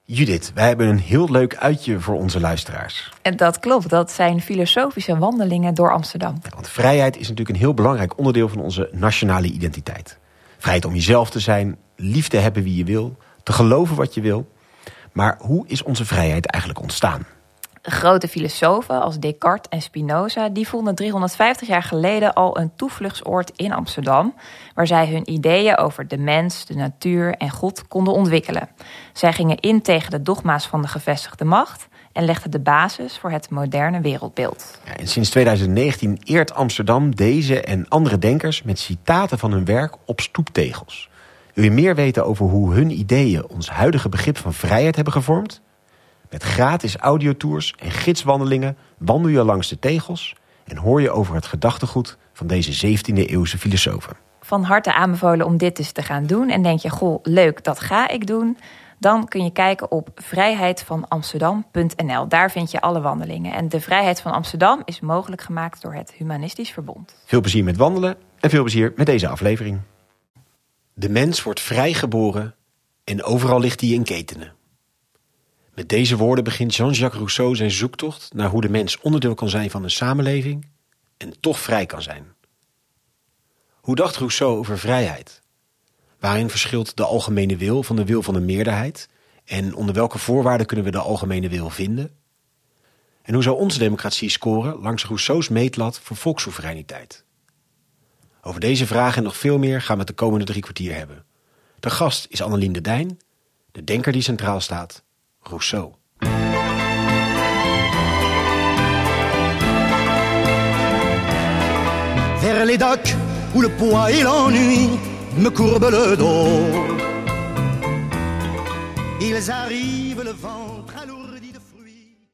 Judith, wij hebben een heel leuk uitje voor onze luisteraars. En dat klopt, dat zijn filosofische wandelingen door Amsterdam. Ja, want vrijheid is natuurlijk een heel belangrijk onderdeel van onze nationale identiteit. Vrijheid om jezelf te zijn, lief te hebben wie je wil, te geloven wat je wil. Maar hoe is onze vrijheid eigenlijk ontstaan? Grote filosofen als Descartes en Spinoza die vonden 350 jaar geleden al een toevluchtsoord in Amsterdam, waar zij hun ideeën over de mens, de natuur en God konden ontwikkelen. Zij gingen in tegen de dogma's van de gevestigde macht en legden de basis voor het moderne wereldbeeld. Ja, en sinds 2019 eert Amsterdam deze en andere denkers met citaten van hun werk op stoeptegels. Wil je meer weten over hoe hun ideeën ons huidige begrip van vrijheid hebben gevormd? Met gratis audiotours en gidswandelingen wandel je langs de tegels en hoor je over het gedachtegoed van deze 17e-eeuwse filosofen. Van harte aanbevolen om dit eens te gaan doen. En denk je, goh, leuk, dat ga ik doen. Dan kun je kijken op vrijheidvanamsterdam.nl. Daar vind je alle wandelingen. En de Vrijheid van Amsterdam is mogelijk gemaakt door het Humanistisch Verbond. Veel plezier met wandelen en veel plezier met deze aflevering. De mens wordt vrijgeboren en overal ligt hij in ketenen. Met deze woorden begint Jean-Jacques Rousseau zijn zoektocht naar hoe de mens onderdeel kan zijn van een samenleving en toch vrij kan zijn. Hoe dacht Rousseau over vrijheid? Waarin verschilt de algemene wil van de meerderheid? En onder welke voorwaarden kunnen we de algemene wil vinden? En hoe zou onze democratie scoren langs Rousseaus meetlat voor volkssoevereiniteit? Over deze vragen en nog veel meer gaan we het de komende 3 kwartier hebben. De gast is Annelien de Dijn, de denker die centraal staat, Rousseau. Vers les docks où le poids et l'ennui me courbent le dos. Ils arrivent le ventre alourdi de fruits.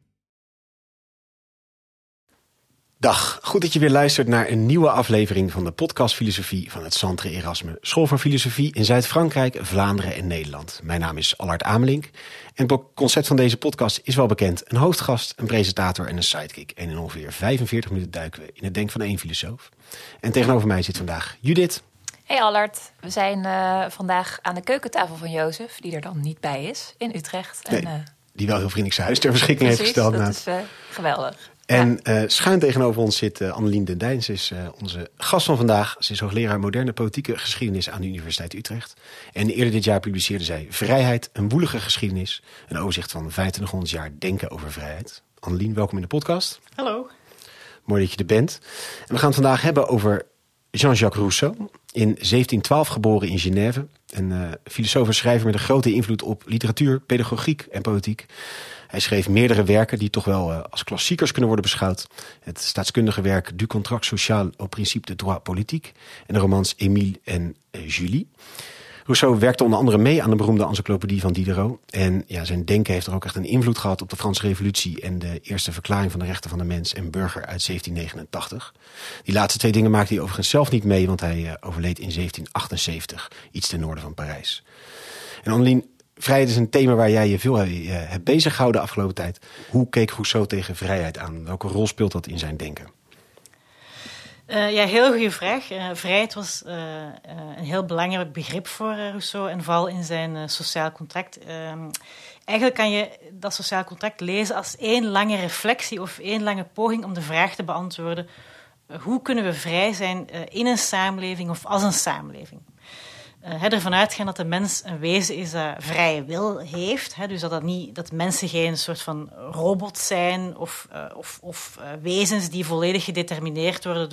Dag, goed dat je weer luistert naar een nieuwe aflevering van de podcast Filosofie van het Centre Erasme, School voor Filosofie in Zuid-Frankrijk, Vlaanderen en Nederland. Mijn naam is Allard Amelink en het concept van deze podcast is wel bekend. Een hoofdgast, een presentator en een sidekick. En in ongeveer 45 minuten duiken we in het denk van één filosoof. En tegenover mij zit vandaag Judith. Hey Allard, we zijn vandaag aan de keukentafel van Jozef, die er dan niet bij is, in Utrecht. Nee, die wel heel vriendelijk zijn huis ter beschikking heeft gesteld. Dat is geweldig. En schuin tegenover ons zit Annelien de Dijn. Ze is onze gast van vandaag. Ze is hoogleraar moderne politieke geschiedenis aan de Universiteit Utrecht. En eerder dit jaar publiceerde zij Vrijheid, een woelige geschiedenis. Een overzicht van 2500 jaar denken over vrijheid. Annelien, welkom in de podcast. Hallo. Mooi dat je er bent. En we gaan het vandaag hebben over Jean-Jacques Rousseau. In 1712 geboren in Genève. Een filosoof en schrijver met een grote invloed op literatuur, pedagogiek en politiek. Hij schreef meerdere werken die toch wel als klassiekers kunnen worden beschouwd. Het staatskundige werk Du contrat social au principe de droit politique en de romans Émile en Julie. Rousseau werkte onder andere mee aan de beroemde encyclopedie van Diderot. En ja, zijn denken heeft er ook echt een invloed gehad op de Franse Revolutie en de eerste verklaring van de rechten van de mens en burger uit 1789. Die laatste 2 dingen maakte hij overigens zelf niet mee, want hij overleed in 1778, iets ten noorden van Parijs. En Annelien, vrijheid is een thema waar jij je veel hebt bezig gehouden de afgelopen tijd. Hoe keek Rousseau tegen vrijheid aan? Welke rol speelt dat in zijn denken? Ja, heel goede vraag. Vrijheid was een heel belangrijk begrip voor Rousseau en vooral in zijn sociaal contract. Eigenlijk kan je dat sociaal contract lezen als 1 lange reflectie of 1 lange poging om de vraag te beantwoorden: hoe kunnen we vrij zijn in een samenleving of als een samenleving? Ervan uitgaan dat de mens een wezen is dat vrije wil heeft. Dus dat mensen geen soort van robots zijn of wezens die volledig gedetermineerd worden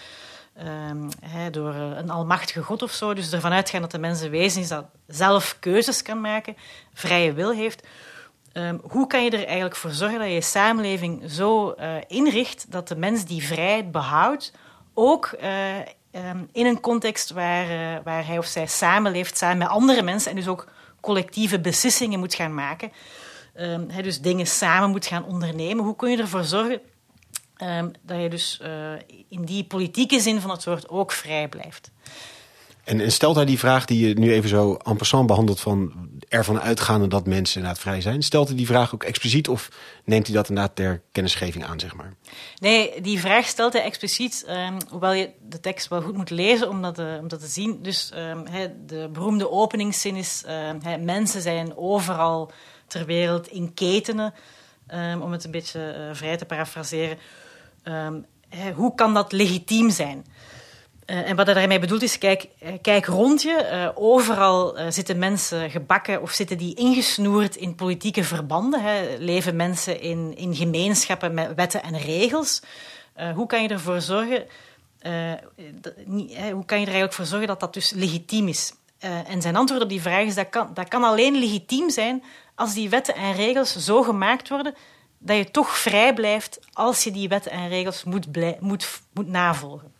door een almachtige God of zo. Dus ervan uitgaan dat de mens een wezen is dat zelf keuzes kan maken, vrije wil heeft. Hoe kan je er eigenlijk voor zorgen dat je samenleving zo inricht dat de mens die vrijheid behoudt ook in een context waar hij of zij samenleeft, samen met andere mensen en dus ook collectieve beslissingen moet gaan maken. Dus dingen samen moet gaan ondernemen. Hoe kun je ervoor zorgen dat je dus in die politieke zin van het woord ook vrij blijft? En stelt hij die vraag die je nu even zo en passant behandelt, van ervan uitgaande dat mensen inderdaad vrij zijn, stelt hij die vraag ook expliciet of neemt hij dat inderdaad ter kennisgeving aan, zeg maar? Nee, die vraag stelt hij expliciet, hoewel je de tekst wel goed moet lezen om dat te zien. Dus de beroemde openingszin is: mensen zijn overal ter wereld in ketenen, om het een beetje vrij te parafraseren. Hoe kan dat legitiem zijn? En wat hij daarmee bedoelt is, kijk rond je. Overal zitten mensen gebakken of zitten die ingesnoerd in politieke verbanden. Leven mensen in gemeenschappen met wetten en regels. Hoe kan je ervoor zorgen... hoe kan je er eigenlijk voor zorgen dat dat dus legitiem is? En zijn antwoord op die vraag is, dat kan alleen legitiem zijn als die wetten en regels zo gemaakt worden dat je toch vrij blijft als je die wetten en regels moet navolgen.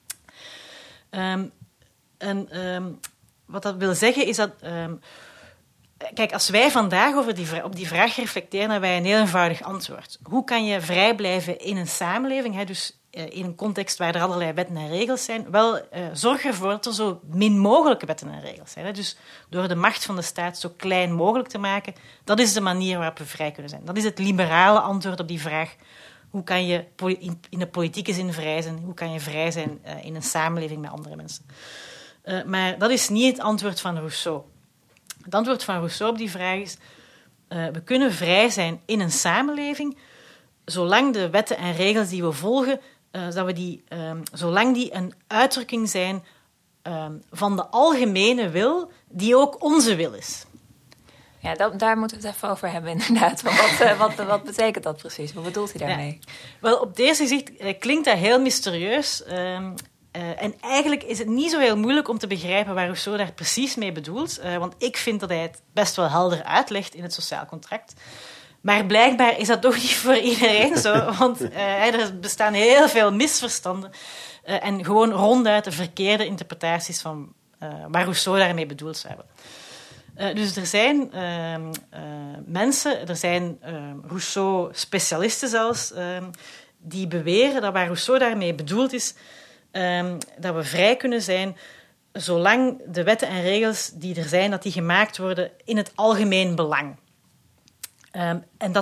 Wat dat wil zeggen is dat... kijk, als wij vandaag op die vraag reflecteren, hebben wij een heel eenvoudig antwoord. Hoe kan je vrij blijven in een samenleving, dus in een context waar er allerlei wetten en regels zijn? Wel, zorg ervoor dat er zo min mogelijke wetten en regels zijn. Dus door de macht van de staat zo klein mogelijk te maken, dat is de manier waarop we vrij kunnen zijn. Dat is het liberale antwoord op die vraag. Hoe kan je in de politieke zin vrij zijn? Hoe kan je vrij zijn in een samenleving met andere mensen? Maar dat is niet het antwoord van Rousseau. Het antwoord van Rousseau op die vraag is... we kunnen vrij zijn in een samenleving zolang de wetten en regels die we volgen, zolang die een uitdrukking zijn van de algemene wil, die ook onze wil is. Ja, daar moeten we het even over hebben, inderdaad. Wat betekent dat precies? Wat bedoelt hij daarmee? Ja. Wel, op deze gezicht klinkt dat heel mysterieus. En eigenlijk is het niet zo heel moeilijk om te begrijpen waar Rousseau daar precies mee bedoelt. Want ik vind dat hij het best wel helder uitlegt in het sociaal contract. Maar blijkbaar is dat toch niet voor iedereen zo. Want er bestaan heel veel misverstanden. En gewoon ronduit de verkeerde interpretaties van waar Rousseau daarmee bedoeld zou hebben. Dus er zijn mensen, er zijn Rousseau-specialisten zelfs, die beweren dat waar Rousseau daarmee bedoeld is, dat we vrij kunnen zijn zolang de wetten en regels die er zijn, dat die gemaakt worden in het algemeen belang. En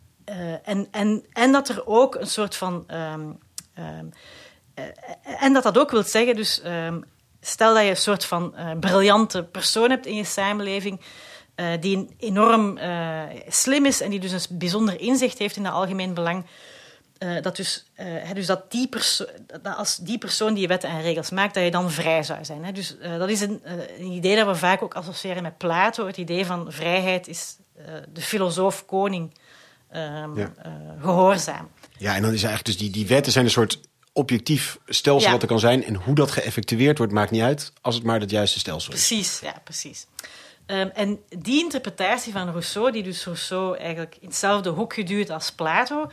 dat er ook een soort van... en dat ook wil zeggen, dus... Stel dat je een soort van briljante persoon hebt in je samenleving, die enorm slim is en die dus een bijzonder inzicht heeft in het algemeen belang, dat als die persoon die wetten en regels maakt, dat je dan vrij zou zijn. Hè. Dus dat is een idee dat we vaak ook associëren met Plato. Het idee van vrijheid is de filosoof-koning gehoorzaam. Ja, en dan is eigenlijk dus die wetten zijn een soort objectief stelsel wat er kan zijn. En hoe dat geëffectueerd wordt, maakt niet uit, als het maar het juiste stelsel is. Precies, ja, precies. En die interpretatie van Rousseau, die dus Rousseau eigenlijk in hetzelfde hoek geduwd als Plato,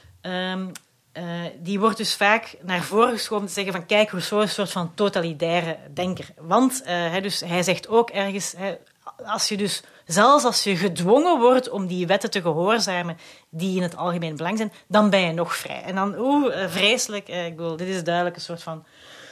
die wordt dus vaak naar voren geschoven te zeggen van kijk, Rousseau is een soort van totalitaire denker. Want hij zegt ook ergens, zelfs als je gedwongen wordt om die wetten te gehoorzamen die in het algemeen belang zijn, dan ben je nog vrij. En dan, vreselijk, ik bedoel, dit is duidelijk een soort van...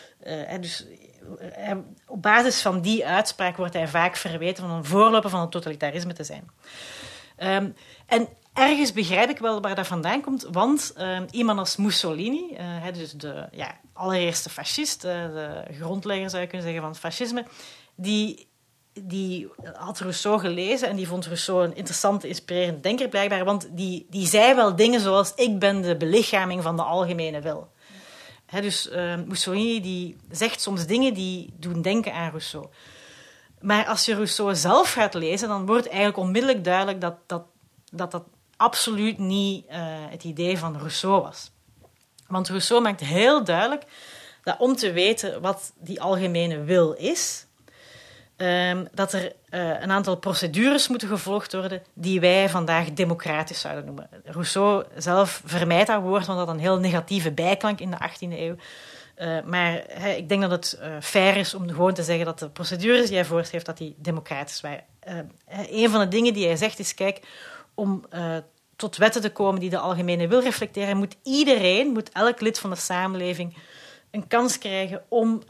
op basis van die uitspraak wordt hij vaak verweten van een voorloper van het totalitarisme te zijn. En ergens begrijp ik wel waar dat vandaan komt, want iemand als Mussolini, dus de allereerste fascist, de grondlegger zou je kunnen zeggen van het fascisme, die had Rousseau gelezen en die vond Rousseau een interessante, inspirerende denker blijkbaar, want die zei wel dingen zoals ik ben de belichaming van de algemene wil. Dus Mussolini die zegt soms dingen die doen denken aan Rousseau. Maar als je Rousseau zelf gaat lezen, dan wordt eigenlijk onmiddellijk duidelijk dat absoluut niet het idee van Rousseau was. Want Rousseau maakt heel duidelijk dat om te weten wat die algemene wil is, dat er een aantal procedures moeten gevolgd worden die wij vandaag democratisch zouden noemen. Rousseau zelf vermijdt dat woord, want dat had een heel negatieve bijklank in de 18e eeuw. Maar ik denk dat het fair is om gewoon te zeggen dat de procedures die hij voorschreef, dat die democratisch waren. Een van de dingen die hij zegt is, kijk, om tot wetten te komen die de algemene wil reflecteren, moet elk lid van de samenleving een kans krijgen om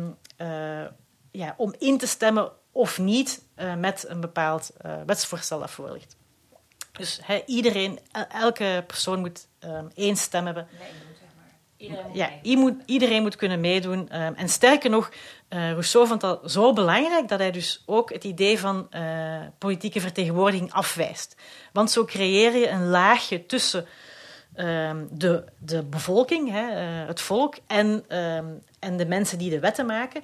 in te stemmen of niet met een bepaald wetsvoorstel dat voor ligt. Dus elke persoon moet één stem hebben. Iedereen moet kunnen meedoen. En sterker nog, Rousseau vond dat zo belangrijk dat hij dus ook het idee van politieke vertegenwoordiging afwijst. Want zo creëer je een laagje tussen de bevolking, het volk, en de mensen die de wetten maken.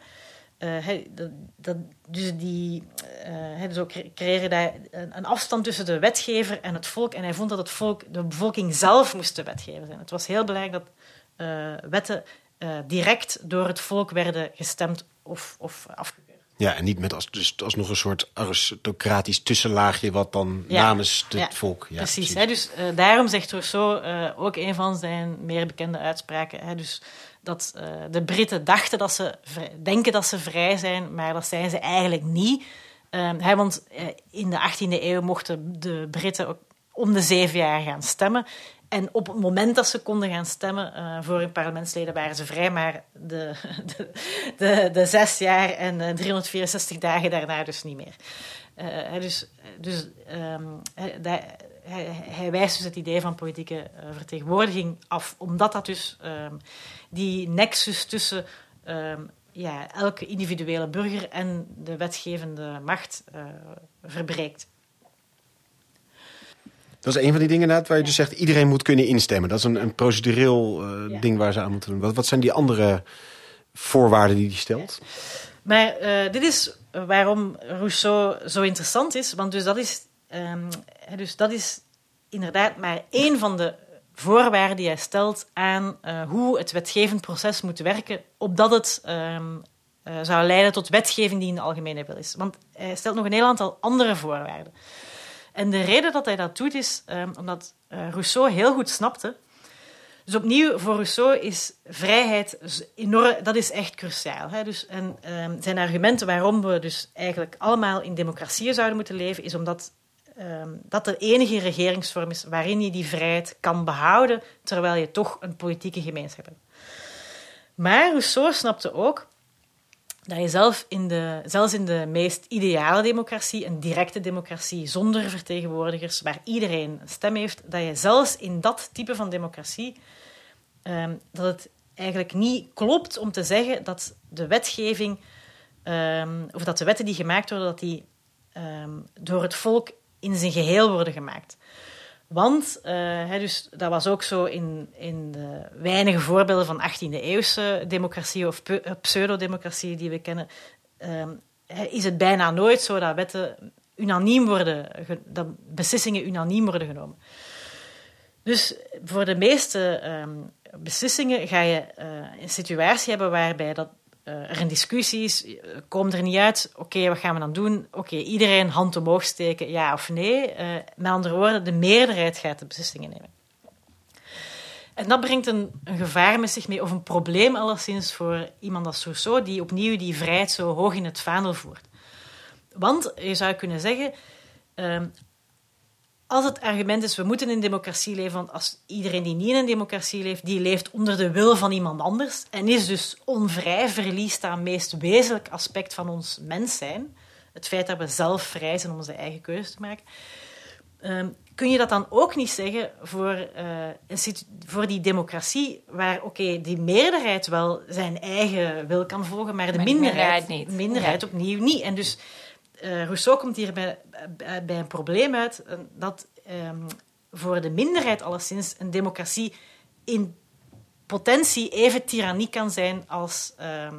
Zo creëer je daar een afstand tussen de wetgever en het volk. En hij vond dat de bevolking zelf moest de wetgever zijn. Het was heel belangrijk dat wetten direct door het volk werden gestemd of afgekeurd. Ja, en niet met als nog een soort aristocratisch tussenlaagje wat dan namens het volk... Ja, precies. Dus daarom zegt Rousseau ook een van zijn meer bekende uitspraken. Dus dat de Britten denken dat ze vrij zijn, maar dat zijn ze eigenlijk niet. Want in de 18e eeuw mochten de Britten ook om de 7 jaar gaan stemmen. En op het moment dat ze konden gaan stemmen voor hun parlementsleden waren ze vrij, maar de 6 jaar en 364 dagen daarna dus niet meer. Hij wijst dus het idee van politieke vertegenwoordiging af, omdat dat dus die nexus tussen elke individuele burger en de wetgevende macht verbreekt. Dat is een van die dingen waar je dus zegt, iedereen moet kunnen instemmen. Dat is een procedureel ding waar ze aan moeten doen. Wat zijn die andere voorwaarden die hij stelt? Ja. Maar dit is waarom Rousseau zo interessant is. Want dat is inderdaad maar één van de voorwaarden die hij stelt aan hoe het wetgevend proces moet werken, opdat het zou leiden tot wetgeving die in de algemene wil is. Want hij stelt nog een heel aantal andere voorwaarden. En de reden dat hij dat doet is omdat Rousseau heel goed snapte. Dus opnieuw, voor Rousseau is vrijheid enorm, dat is echt cruciaal. Zijn argumenten waarom we dus eigenlijk allemaal in democratieën zouden moeten leven, is omdat dat de enige regeringsvorm is waarin je die vrijheid kan behouden, terwijl je toch een politieke gemeenschap hebt. Maar Rousseau snapte ook dat je zelfs in de meest ideale democratie, een directe democratie zonder vertegenwoordigers, waar iedereen een stem heeft, dat je zelfs in dat type van democratie, dat het eigenlijk niet klopt om te zeggen dat de wetgeving, of dat de wetten die gemaakt worden, dat die door het volk in zijn geheel worden gemaakt. Want, dus dat was ook zo in de weinige voorbeelden van 18e-eeuwse democratie of pseudodemocratie die we kennen, is het bijna nooit zo dat wetten dat beslissingen unaniem worden genomen. Dus voor de meeste beslissingen ga je een situatie hebben waarbij er een discussie is, komt er niet uit, oké, wat gaan we dan doen? Oké, iedereen hand omhoog steken, ja of nee. Met andere woorden, de meerderheid gaat de beslissingen nemen. En dat brengt een gevaar met zich mee, of een probleem alleszins voor iemand als Rousseau, die opnieuw die vrijheid zo hoog in het vaandel voert. Want je zou kunnen zeggen, als het argument is, we moeten in een democratie leven, want als iedereen die niet in een democratie leeft, die leeft onder de wil van iemand anders en is dus onvrij, verliest dat meest wezenlijk aspect van ons mens zijn, het feit dat we zelf vrij zijn om onze eigen keuzes te maken, kun je dat dan ook niet zeggen voor die democratie, waar die meerderheid wel zijn eigen wil kan volgen, maar de minderheid niet. Minderheid opnieuw niet. En dus Rousseau komt hier bij een probleem uit dat voor de minderheid alleszins een democratie in potentie even tirannie kan zijn als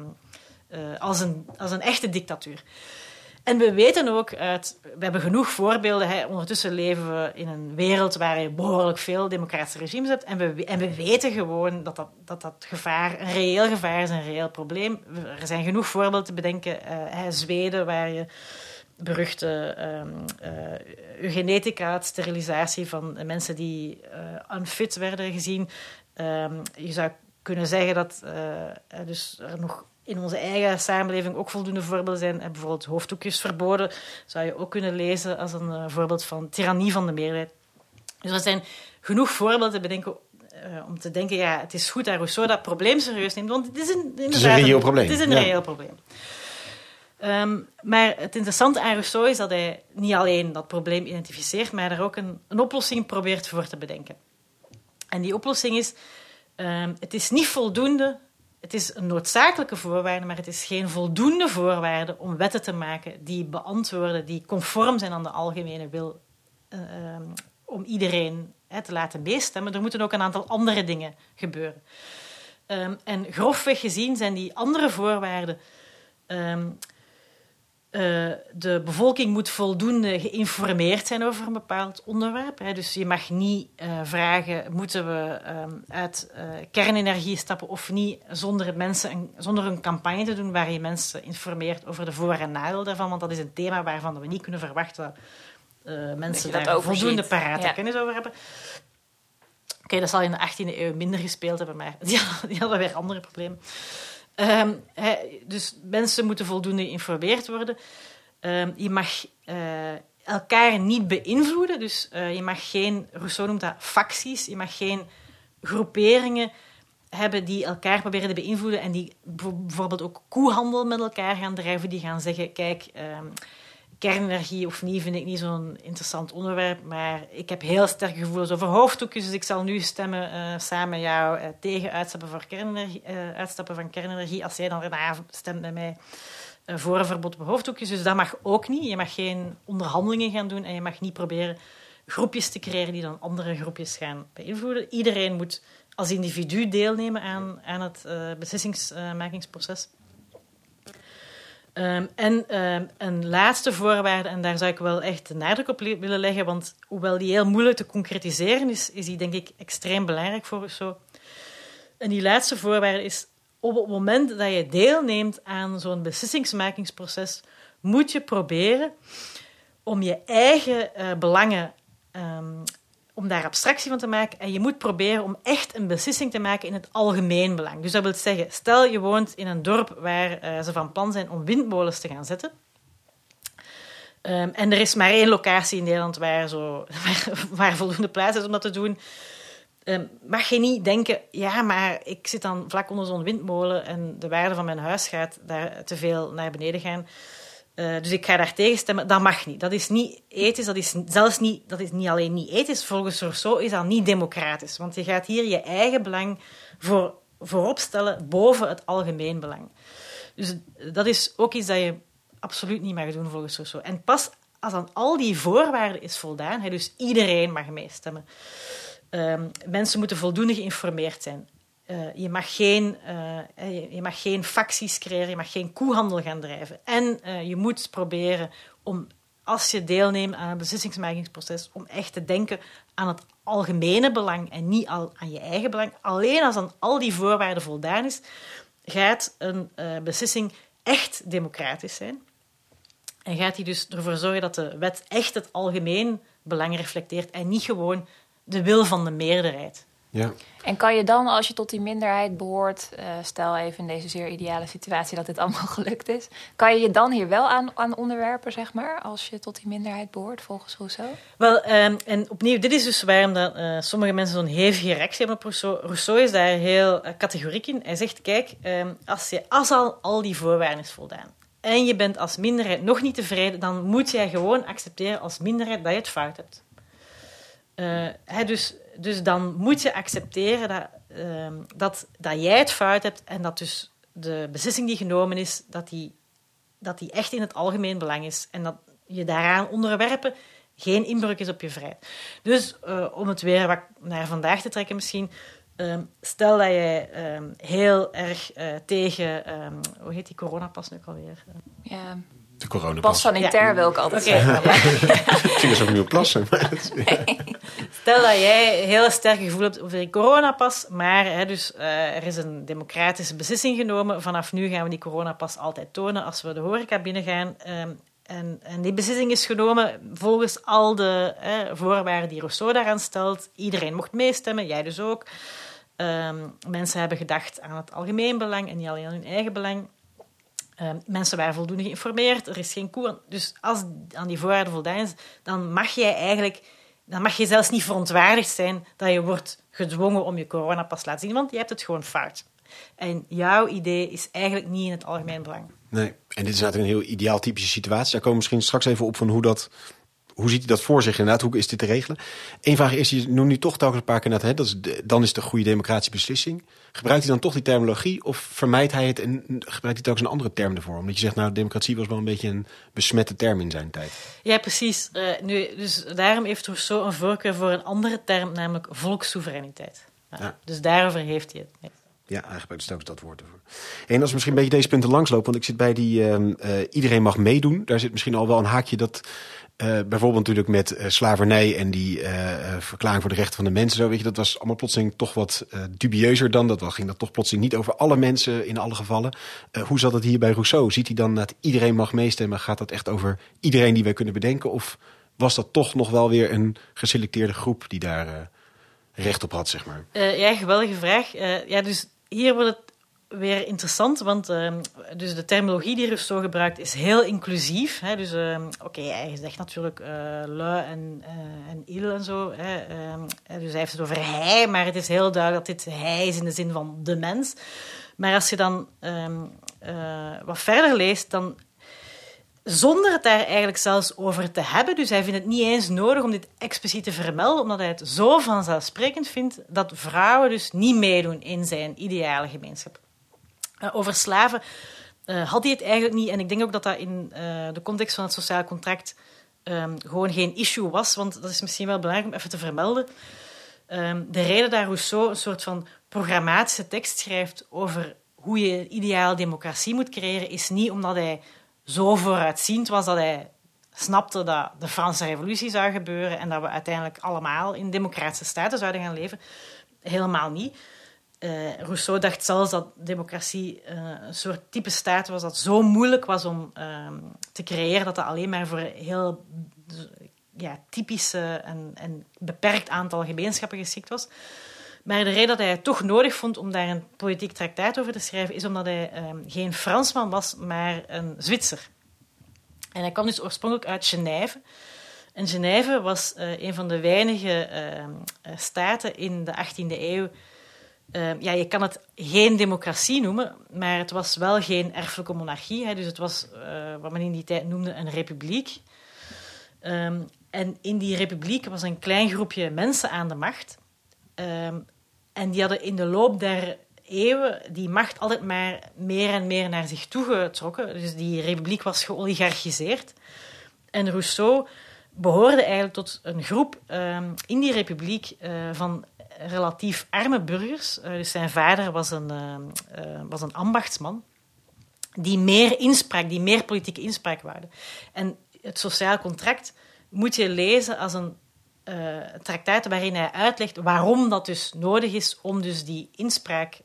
een echte dictatuur. En we weten ook we hebben genoeg voorbeelden. Ondertussen leven we in een wereld waar je behoorlijk veel democratische regimes hebt. En we weten gewoon dat gevaar een reëel gevaar is, een reëel probleem. Er zijn genoeg voorbeelden te bedenken. Zweden, waar je beruchte eugenetica, sterilisatie van mensen die unfit werden gezien. Je zou kunnen zeggen dat dus er nog in onze eigen samenleving ook voldoende voorbeelden zijn. Bijvoorbeeld hoofddoekjes verboden zou je ook kunnen lezen als een voorbeeld van tirannie van de meerderheid. Dus er zijn genoeg voorbeelden te bedenken om te denken, ja, het is goed dat Rousseau dat probleem serieus neemt, want het is een reëel probleem. Het is een reëel probleem. Maar het interessante aan Rousseau is dat hij niet alleen dat probleem identificeert, maar er ook een oplossing probeert voor te bedenken. En die oplossing is Het is niet voldoende. Het is een noodzakelijke voorwaarde, maar het is geen voldoende voorwaarde om wetten te maken die beantwoorden, die conform zijn aan de algemene wil, om iedereen te laten meestemmen. Er moeten ook een aantal andere dingen gebeuren. En grofweg gezien zijn die andere voorwaarden... de bevolking moet voldoende geïnformeerd zijn over een bepaald onderwerp. Dus je mag niet vragen, moeten we uit kernenergie stappen of niet, zonder een campagne te doen waar je mensen informeert over de voor- en nadeel daarvan. Want dat is een thema waarvan we niet kunnen verwachten dat mensen daar voldoende parate kennis over hebben. Oké, dat zal in de 18e eeuw minder gespeeld hebben, maar die hadden weer andere problemen. Dus mensen moeten voldoende geïnformeerd worden. Je mag elkaar niet beïnvloeden. Dus je mag geen, Rousseau noemt dat facties, je mag geen groeperingen hebben die elkaar proberen te beïnvloeden en die bijvoorbeeld ook koehandel met elkaar gaan drijven. Die gaan zeggen, kijk, kernenergie of niet vind ik niet zo'n interessant onderwerp, maar ik heb heel sterke gevoelens over hoofddoekjes, dus ik zal nu stemmen samen met jou tegen uitstappen van kernenergie, als jij dan daarna stemt met mij voor een verbod op hoofddoekjes. Dus dat mag ook niet. Je mag geen onderhandelingen gaan doen en je mag niet proberen groepjes te creëren die dan andere groepjes gaan beïnvloeden. Iedereen moet als individu deelnemen aan het beslissingsmakingsproces. En een laatste voorwaarde, en daar zou ik wel echt de nadruk op willen leggen, want hoewel die heel moeilijk te concretiseren is die denk ik extreem belangrijk voor Rousseau. En die laatste voorwaarde is, op het moment dat je deelneemt aan zo'n beslissingsmakingsproces, moet je proberen om je eigen belangen, om daar abstractie van te maken, en je moet proberen om echt een beslissing te maken in het algemeen belang. Dus dat wil zeggen, stel je woont in een dorp waar ze van plan zijn om windmolens te gaan zetten. En er is maar 1 locatie in Nederland waar voldoende plaats is om dat te doen. Mag je niet denken, ja, maar ik zit dan vlak onder zo'n windmolen en de waarde van mijn huis gaat daar te veel naar beneden gaan. Dus ik ga daar tegen stemmen. Dat mag niet. Dat is niet ethisch. Dat is niet alleen niet ethisch. Volgens Rousseau is dat niet democratisch. Want je gaat hier je eigen belang voorop stellen boven het algemeen belang. Dus dat is ook iets dat je absoluut niet mag doen volgens Rousseau. En pas als aan al die voorwaarden is voldaan, dus iedereen mag meestemmen. Mensen moeten voldoende geïnformeerd zijn. Je mag geen facties creëren, je mag geen koehandel gaan drijven. En je moet proberen om, als je deelneemt aan het beslissingsmakingsproces, om echt te denken aan het algemene belang en niet aan je eigen belang. Alleen als aan al die voorwaarden voldaan is, gaat een beslissing echt democratisch zijn. En gaat die dus ervoor zorgen dat de wet echt het algemeen belang reflecteert en niet gewoon de wil van de meerderheid. Ja. En kan je dan, als je tot die minderheid behoort, stel even in deze zeer ideale situatie dat dit allemaal gelukt is, kan je je dan hier wel aan onderwerpen, zeg maar, als je tot die minderheid behoort, volgens Rousseau? Wel, en opnieuw, dit is dus waarom dat, sommige mensen zo'n hevige reactie hebben op Rousseau. Rousseau is daar heel categoriek in. Hij zegt, kijk, als al die voorwaarden is voldaan en je bent als minderheid nog niet tevreden, dan moet jij gewoon accepteren als minderheid dat je het fout hebt. Dus dan moet je accepteren dat jij het fout hebt en dat dus de beslissing die genomen is, dat die echt in het algemeen belang is en dat je daaraan onderwerpen geen inbreuk is op je vrijheid. Dus om het weer wat naar vandaag te trekken misschien, stel dat jij heel erg tegen, hoe heet die coronapas nu ook alweer? Ja. De coronapas. Pas sanitair wil ik altijd zeggen. Ja. Ik ging dus ook niet op plassen. Maar Stel dat jij een heel sterk gevoel hebt over die coronapas, maar er is een democratische beslissing genomen. Vanaf nu gaan we die coronapas altijd tonen als we de horeca binnengaan. En die beslissing is genomen volgens al de voorwaarden die Rousseau daaraan stelt. Iedereen mocht meestemmen, jij dus ook. Mensen hebben gedacht aan het algemeen belang en niet alleen aan hun eigen belang. Mensen waren voldoende geïnformeerd, er is geen koe. Dus als aan die voorwaarden voldaan is, dan mag je zelfs niet verontwaardigd zijn dat je wordt gedwongen om je coronapas te laten zien, want je hebt het gewoon fout. En jouw idee is eigenlijk niet in het algemeen belang. nee, en dit is natuurlijk een heel ideaal typische situatie. Daar komen we misschien straks even op van hoe hoe ziet hij dat voor zich inderdaad? Hoe is dit te regelen? Eén vraag is, je noemt nu toch telkens een paar keer net, dan is het een goede democratische beslissing. Gebruikt hij dan toch die terminologie of vermijdt hij het en gebruikt hij telkens een andere term ervoor? Omdat je zegt, democratie was wel een beetje een besmette term in zijn tijd. Ja, precies. Dus daarom heeft Rousseau een voorkeur voor een andere term, namelijk volkssoevereiniteit. Ja. Dus daarover heeft hij het. Nee. Ja, hij gebruikt telkens dat woord ervoor. En als we misschien een beetje deze punten langslopen, want ik zit bij die iedereen mag meedoen. Daar zit misschien al wel een haakje dat bijvoorbeeld natuurlijk met slavernij en die verklaring voor de rechten van de mensen. Zo, weet je, dat was allemaal plotseling toch wat dubieuzer dan. Ging dat toch plotseling niet over alle mensen in alle gevallen. Hoe zat het hier bij Rousseau? Ziet hij dan dat iedereen mag meestemmen? Gaat dat echt over iedereen die wij kunnen bedenken? Of was dat toch nog wel weer een geselecteerde groep die daar recht op had, zeg maar? Ja, geweldige vraag. Dus hier wordt het weer interessant, want dus de terminologie die Rousseau gebruikt is heel inclusief. Hè? Dus hij zegt natuurlijk lui en il en zo. Dus hij heeft het over hij, maar het is heel duidelijk dat dit hij is in de zin van de mens. Maar als je dan wat verder leest, dan zonder het daar eigenlijk zelfs over te hebben. Dus hij vindt het niet eens nodig om dit expliciet te vermelden, omdat hij het zo vanzelfsprekend vindt dat vrouwen dus niet meedoen in zijn ideale gemeenschap. Over slaven had hij het eigenlijk niet. En ik denk ook dat dat in de context van het sociaal contract gewoon geen issue was. Want dat is misschien wel belangrijk om even te vermelden. De reden dat Rousseau een soort van programmatische tekst schrijft over hoe je een ideale democratie moet creëren, is niet omdat hij zo vooruitziend was dat hij snapte dat de Franse revolutie zou gebeuren en dat we uiteindelijk allemaal in democratische staten zouden gaan leven. Helemaal niet. Rousseau dacht zelfs dat democratie een soort type staat was dat zo moeilijk was om te creëren dat dat alleen maar voor een heel typische en beperkt aantal gemeenschappen geschikt was. Maar de reden dat hij het toch nodig vond om daar een politiek traktaat over te schrijven, is omdat hij geen Fransman was, maar een Zwitser. En hij kwam dus oorspronkelijk uit Genève. En Genève was een van de weinige staten in de 18e eeuw. Je kan het geen democratie noemen, maar het was wel geen erfelijke monarchie. Hè. Dus het was wat men in die tijd noemde een republiek. En in die republiek was een klein groepje mensen aan de macht. En die hadden in de loop der eeuwen die macht altijd maar meer en meer naar zich toe getrokken. Dus die republiek was geoligarchiseerd. En Rousseau behoorde eigenlijk tot een groep in die republiek van relatief arme burgers. Dus zijn vader was een ambachtsman die meer inspraak, die meer politieke inspraak wouden. En het sociaal contract moet je lezen als een traktaat waarin hij uitlegt waarom dat dus nodig is om dus die inspraak,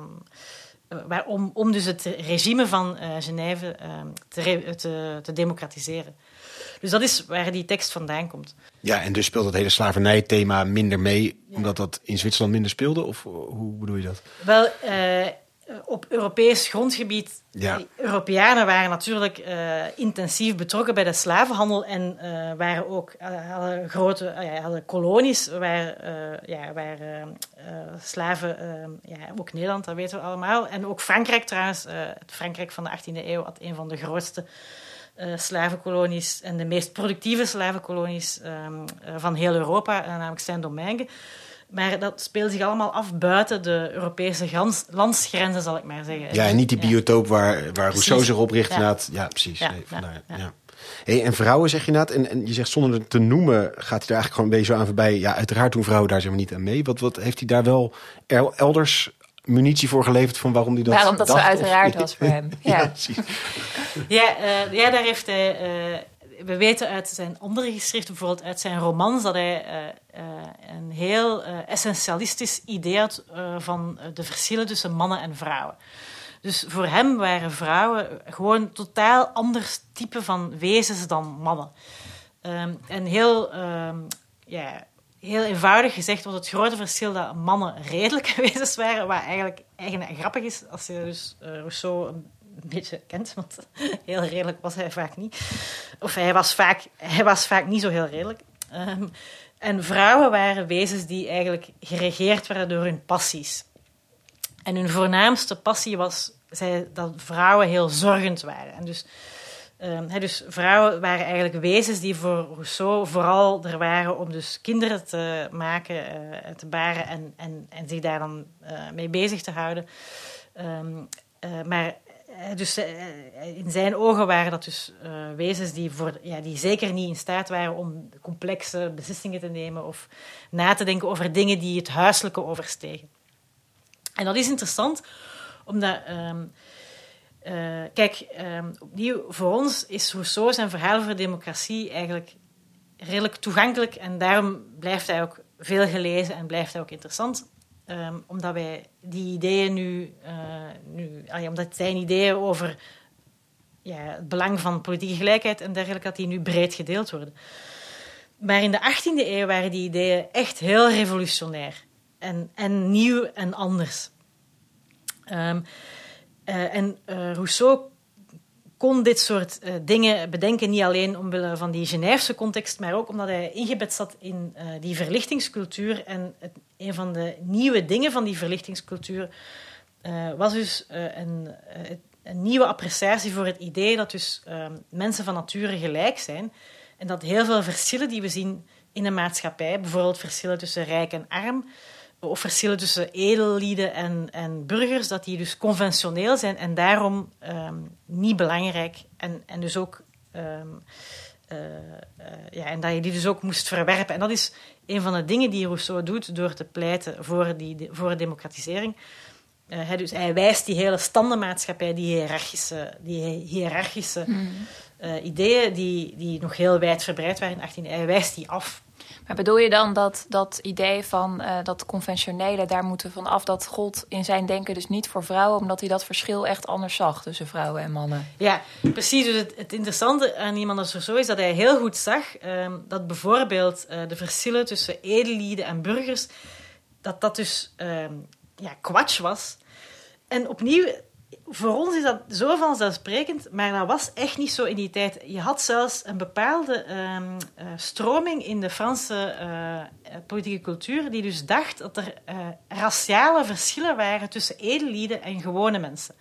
om dus het regime van Genève te democratiseren. Dus dat is waar die tekst vandaan komt. Ja, en dus speelt het hele slavernijthema minder mee, omdat dat in Zwitserland minder speelde? Of hoe bedoel je dat? Wel, op Europees grondgebied, Europeanen waren natuurlijk intensief betrokken bij de slavenhandel en waren ook hadden kolonies waar slaven, ook Nederland, dat weten we allemaal, en ook Frankrijk trouwens. Het Frankrijk van de 18e eeuw had een van de grootste slavenkolonies en de meest productieve slavenkolonies van heel Europa, namelijk Saint-Domingue. Maar dat speelt zich allemaal af buiten de Europese landsgrenzen, zal ik maar zeggen. Ja, en niet die biotoop waar Rousseau zich op richt. Ja, precies. Ja, Hey, en vrouwen zeg je inderdaad, en je zegt zonder het te noemen, gaat hij daar eigenlijk gewoon een beetje zo aan voorbij. Ja, uiteraard doen vrouwen daar zeg maar niet aan mee. Wat heeft hij daar wel elders munitie voor geleverd van waarom hij dat waarom dat dacht, zo uiteraard was voor hem. Ja, precies. Daar heeft hij... We weten uit zijn andere geschriften, bijvoorbeeld uit zijn romans, dat hij een heel essentialistisch idee had van de verschillen tussen mannen en vrouwen. Dus voor hem waren vrouwen gewoon een totaal ander type van wezens dan mannen. En heel eenvoudig gezegd was het grote verschil dat mannen redelijke wezens waren, wat eigenlijk grappig is als je dus Rousseau een beetje kent, want heel redelijk was hij vaak niet. Of hij was vaak niet zo heel redelijk. En vrouwen waren wezens die eigenlijk geregeerd werden door hun passies. En hun voornaamste passie was dat vrouwen heel zorgend waren. En dus Dus vrouwen waren eigenlijk wezens die voor Rousseau vooral er waren om dus kinderen te maken, te baren en zich daar dan mee bezig te houden. Maar dus in zijn ogen waren dat dus wezens die zeker niet in staat waren om complexe beslissingen te nemen of na te denken over dingen die het huiselijke overstegen. En dat is interessant, omdat... opnieuw, voor ons is Rousseau zijn verhaal over democratie eigenlijk redelijk toegankelijk en daarom blijft hij ook veel gelezen en blijft hij ook interessant. Omdat wij die ideeën omdat zijn ideeën over het belang van politieke gelijkheid en dergelijke, dat die nu breed gedeeld worden. Maar in de 18e eeuw waren die ideeën echt heel revolutionair en nieuw en anders. Rousseau kon dit soort dingen bedenken, niet alleen omwille van die Geneefse context, maar ook omdat hij ingebed zat in die verlichtingscultuur. En een van de nieuwe dingen van die verlichtingscultuur was dus een nieuwe appreciatie voor het idee dat dus mensen van nature gelijk zijn. En dat heel veel verschillen die we zien in een maatschappij, bijvoorbeeld verschillen tussen rijk en arm, of verschillen tussen edellieden en burgers, dat die dus conventioneel zijn en daarom niet belangrijk. En dus ook... en dat je die dus ook moest verwerpen. En dat is een van de dingen die Rousseau doet door te pleiten voor democratisering. Dus hij wijst die hele standenmaatschappij, die hiërarchische ideeën die nog heel wijd verbreid waren in 18e eeuw, hij wijst die af. Maar bedoel je dan dat idee van dat conventionele, daar moeten we van af, dat gold in zijn denken dus niet voor vrouwen, omdat hij dat verschil echt anders zag tussen vrouwen en mannen? Ja, precies. Dus het interessante aan iemand als Rousseau is dat hij heel goed zag dat bijvoorbeeld de verschillen tussen edellieden en burgers, dat dus kwatsch was. En opnieuw, voor ons is dat zo vanzelfsprekend, maar dat was echt niet zo in die tijd. Je had zelfs een bepaalde stroming in de Franse politieke cultuur die dus dacht dat er raciale verschillen waren tussen edellieden en gewone mensen.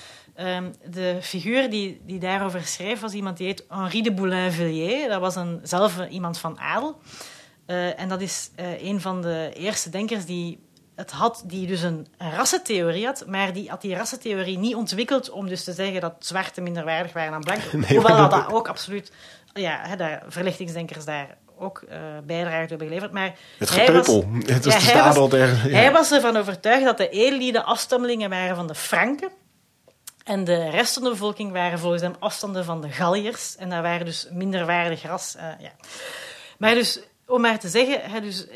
De figuur die daarover schreef was iemand die heet Henri de Boulainvilliers. Dat was zelf iemand van adel. En dat is een van de eerste denkers die dus een rassentheorie had, maar die had die rassentheorie niet ontwikkeld om dus te zeggen dat zwarte minderwaardig waren dan blanken. Nee, hoewel dat ook absoluut, de verlichtingsdenkers daar ook bijdrage hebben geleverd. Maar het gepeupel, het is de adel Hij was ervan overtuigd dat de edellieden afstammelingen waren van de Franken en de rest van de bevolking waren volgens hem afstanden van de Galliërs en dat waren dus minderwaardig ras. Maar dus... Om maar te zeggen, dus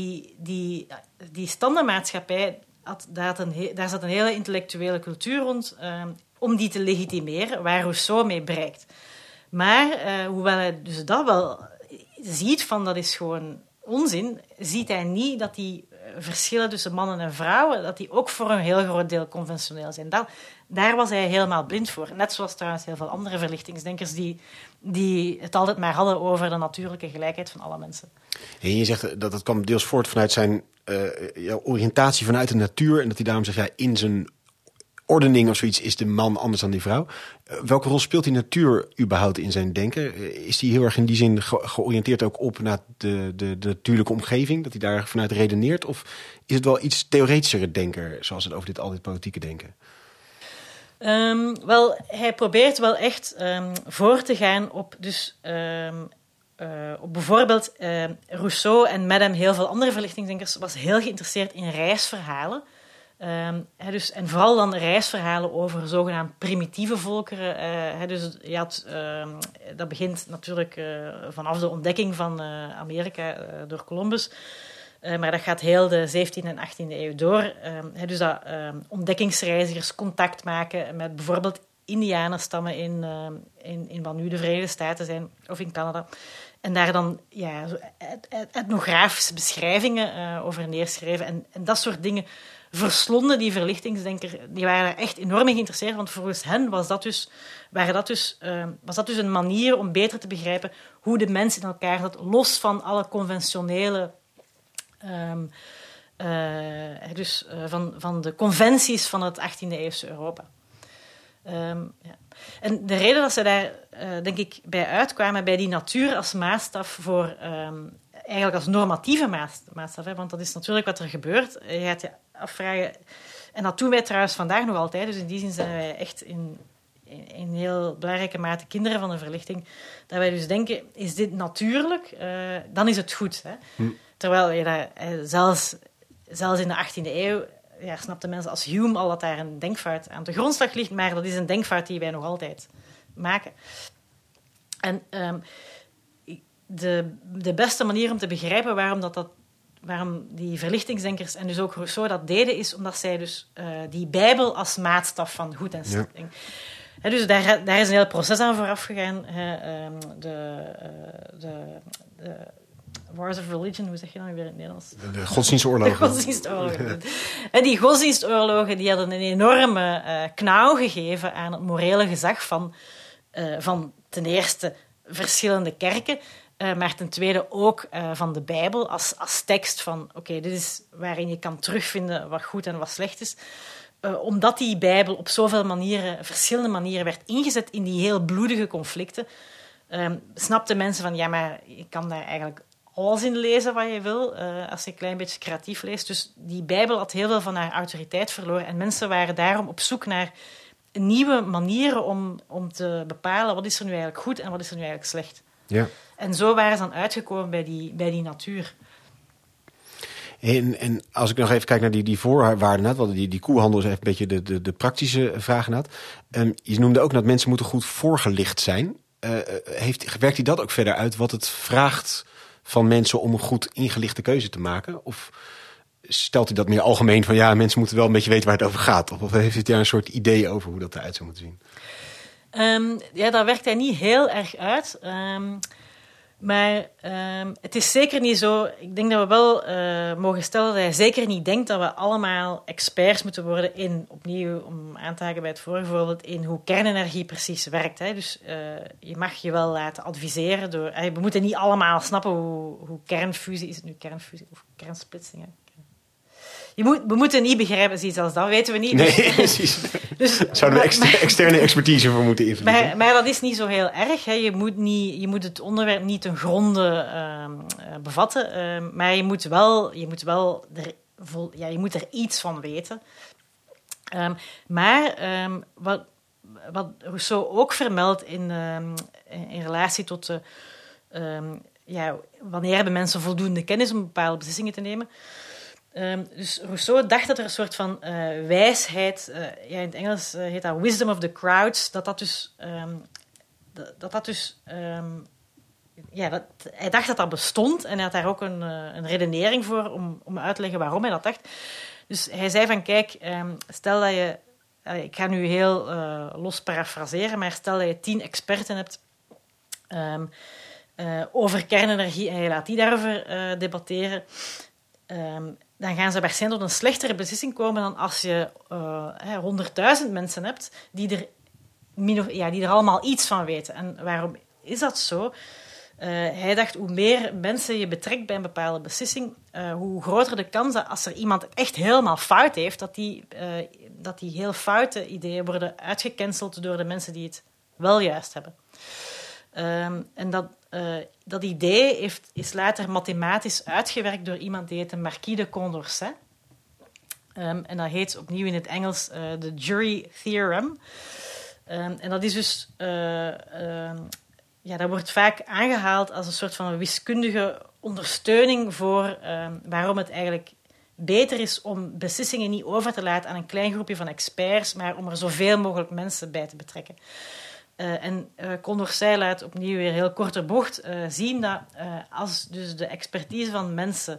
die standenmaatschappij, daar zat een hele intellectuele cultuur rond om die te legitimeren, waar Rousseau mee bereikt. Maar hoewel hij dus dat wel ziet van dat is gewoon onzin, ziet hij niet dat die verschillen tussen mannen en vrouwen, dat die ook voor een heel groot deel conventioneel zijn. Daar was hij helemaal blind voor. Net zoals trouwens heel veel andere verlichtingsdenkers die het altijd maar hadden over de natuurlijke gelijkheid van alle mensen. En je zegt dat het kwam deels voort vanuit zijn oriëntatie vanuit de natuur en dat hij daarom zegt, in zijn ordening of zoiets is de man anders dan die vrouw. Welke rol speelt die natuur überhaupt in zijn denken? Is hij heel erg in die zin georiënteerd ook op naar de natuurlijke omgeving, dat hij daar vanuit redeneert? Of is het wel iets theoretischere denker, zoals het over al dit politieke denken? Wel, hij probeert wel echt voor te gaan op dus... op bijvoorbeeld Rousseau en met hem heel veel andere verlichtingsdenkers was heel geïnteresseerd in reisverhalen. En vooral dan reisverhalen over zogenaamd primitieve volkeren. Dus je had, dat begint natuurlijk vanaf de ontdekking van Amerika door Columbus. Maar dat gaat heel de 17e en 18e eeuw door. Dus dat ontdekkingsreizigers contact maken met bijvoorbeeld indianenstammen in wat nu de Verenigde Staten zijn, of in Canada. En daar dan etnografische beschrijvingen over neerschrijven. En dat soort dingen verslonden die verlichtingsdenker. Die waren er echt enorm in geïnteresseerd, want volgens hen was dat dus een manier om beter te begrijpen hoe de mens in elkaar zat, los van alle conventionele... van de conventies van het 18e-eeuwse Europa. Ja. En de reden dat ze daar, denk ik, bij uitkwamen, bij die natuur als maatstaf voor... eigenlijk als normatieve maatstaf, hè, want dat is natuurlijk wat er gebeurt. Je gaat je afvragen... En dat doen wij trouwens vandaag nog altijd. Dus in die zin zijn wij echt in heel belangrijke mate kinderen van de verlichting. Dat wij dus denken, is dit natuurlijk? Dan is het goed. Hè? Terwijl je daar, zelfs in de 18e eeuw... Ja, snapten mensen als Hume al dat daar een denkfout aan de grondslag ligt. Maar dat is een denkfout die wij nog altijd maken. En de beste manier om te begrijpen waarom die verlichtingsdenkers en dus ook Rousseau dat deden, is omdat zij dus die Bijbel als maatstaf van goed en slecht. Ja. Dus daar is een heel proces aan vooraf gegaan. De Wars of Religion, hoe zeg je dat weer in het Nederlands? De godsdienstoorlogen. De godsdienstoorlogen. En die godsdienstoorlogen die hadden een enorme knauw gegeven aan het morele gezag van ten eerste verschillende kerken, maar ten tweede ook van de Bijbel als tekst van oké, dit is waarin je kan terugvinden wat goed en wat slecht is. Omdat die Bijbel op zoveel manieren, verschillende manieren werd ingezet in die heel bloedige conflicten, snapten mensen van ja, maar je kan daar eigenlijk alles in lezen wat je wil, als je een klein beetje creatief leest. Dus die Bijbel had heel veel van haar autoriteit verloren en mensen waren daarom op zoek naar nieuwe manieren om te bepalen wat is er nu eigenlijk goed en wat is er nu eigenlijk slecht. Ja. En zo waren ze dan uitgekomen bij die natuur. En als ik nog even kijk naar die voorwaarden, want die koehandel is even een beetje de praktische vraag had. Je noemde ook dat mensen moeten goed voorgelicht zijn. Werkt hij dat ook verder uit wat het vraagt van mensen om een goed ingelichte keuze te maken? Of stelt hij dat meer algemeen van ja, mensen moeten wel een beetje weten waar het over gaat? Of heeft hij daar een soort idee over hoe dat eruit zou moeten zien? Ja, daar werkt hij niet heel erg uit. Maar het is zeker niet zo... Ik denk dat we wel mogen stellen dat hij zeker niet denkt dat we allemaal experts moeten worden in, opnieuw, om aan te haken bij het vorige voorbeeld, in hoe kernenergie precies werkt. Hè. Dus je mag je wel laten adviseren door... we moeten niet allemaal snappen hoe kernfusie... Is het nu kernfusie of kernsplitsing? Hè? We moeten niet begrijpen, zoiets als dat weten we niet. Nee, precies. Dus, zouden we externe expertise voor moeten invliegen. Maar dat is niet zo heel erg. Hè. Je moet het onderwerp niet ten gronde bevatten. Maar je moet er iets van weten. Wat Rousseau ook vermeldt in relatie tot wanneer hebben mensen voldoende kennis om bepaalde beslissingen te nemen. Dus Rousseau dacht dat er een soort van wijsheid, in het Engels heet dat wisdom of the crowds, hij dacht dat dat bestond en hij had daar ook een redenering voor om uit te leggen waarom hij dat dacht. Dus hij zei van kijk, stel dat je, ik ga nu heel los parafraseren, maar stel dat je 10 experten hebt over kernenergie en je laat die daarover debatteren, dan gaan ze waarschijnlijk tot een slechtere beslissing komen dan als je 100.000 mensen hebt die er allemaal iets van weten. En waarom is dat zo? Hij dacht, hoe meer mensen je betrekt bij een bepaalde beslissing, hoe groter de kans dat als er iemand echt helemaal fout heeft, dat die heel foute ideeën worden uitgecanceld door de mensen die het wel juist hebben. En dat idee is later mathematisch uitgewerkt door iemand die heet de Marquis de Condorcet. En dat heet opnieuw in het Engels de Jury Theorem. En dat is dus... dat wordt vaak aangehaald als een soort van wiskundige ondersteuning voor waarom het eigenlijk beter is om beslissingen niet over te laten aan een klein groepje van experts, maar om er zoveel mogelijk mensen bij te betrekken. Condorcet laat opnieuw weer heel korte bocht zien dat als dus de expertise van mensen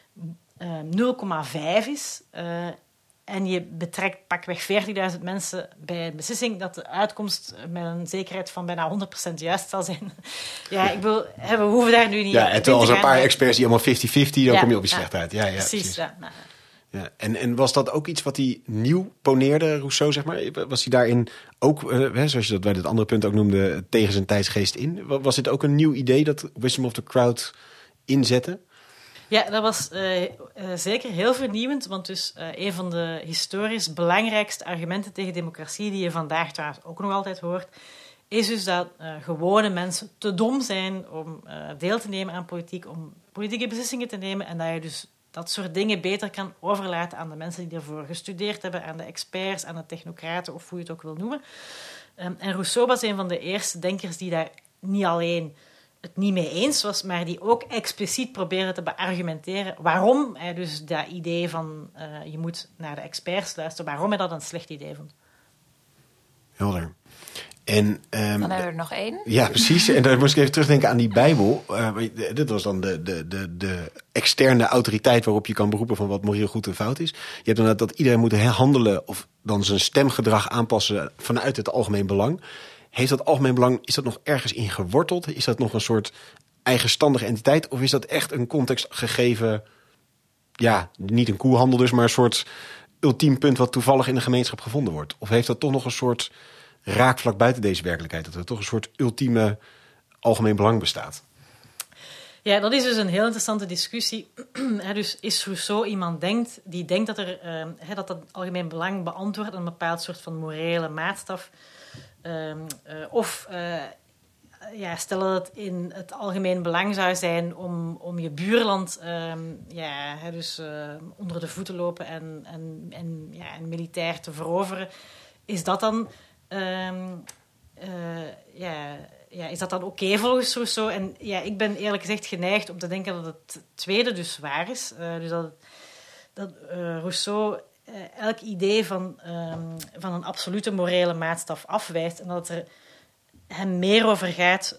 0,5 is en je betrekt pakweg 40.000 mensen bij een beslissing, dat de uitkomst met een zekerheid van bijna 100% juist zal zijn. Ja, we hoeven daar nu niet op in te gaan. Als een paar experts die allemaal 50-50, dan kom je op je slecht uit. Ja, precies. Ja. Ja, en was dat ook iets wat hij nieuw poneerde, Rousseau, zeg maar? Was hij daarin ook, zoals je dat bij het andere punt ook noemde, tegen zijn tijdsgeest in? Was dit ook een nieuw idee, dat wisdom of the crowd inzetten? Ja, dat was zeker heel vernieuwend, want dus een van de historisch belangrijkste argumenten tegen democratie, die je vandaag trouwens ook nog altijd hoort, is dus dat gewone mensen te dom zijn om deel te nemen aan politiek, om politieke beslissingen te nemen en dat je dus dat soort dingen beter kan overlaten aan de mensen die ervoor gestudeerd hebben, aan de experts, aan de technocraten of hoe je het ook wil noemen. En Rousseau was een van de eerste denkers die daar niet alleen het niet mee eens was, maar die ook expliciet probeerde te beargumenteren waarom hij dus dat idee van je moet naar de experts luisteren, waarom hij dat een slecht idee vond. Helder. En, dan hebben we er nog één. Ja, precies. En dan moest ik even terugdenken aan die Bijbel. Dit was dan de externe autoriteit waarop je kan beroepen van wat moreel goed en fout is. Je hebt dan dat iedereen moet handelen of dan zijn stemgedrag aanpassen vanuit het algemeen belang. Heeft dat algemeen belang, is dat nog ergens in geworteld? Is dat nog een soort eigenstandige entiteit? Of is dat echt een context gegeven, ja, niet een koehandel dus, maar een soort ultiem punt wat toevallig in de gemeenschap gevonden wordt? Of heeft dat toch nog een soort raakvlak buiten deze werkelijkheid? Dat er toch een soort ultieme algemeen belang bestaat? Ja, dat is dus een heel interessante discussie. Dus is Rousseau iemand die denkt dat dat algemeen belang beantwoordt een bepaald soort van morele maatstaf? Stel dat het in het algemeen belang zou zijn om je buurland onder de voeten lopen en militair te veroveren. Is dat dan is dat dan oké volgens Rousseau? En ja, ik ben eerlijk gezegd geneigd om te denken dat het tweede dus waar is. Dus dat Rousseau elk idee van een absolute morele maatstaf afwijst en dat het er hem meer over gaat.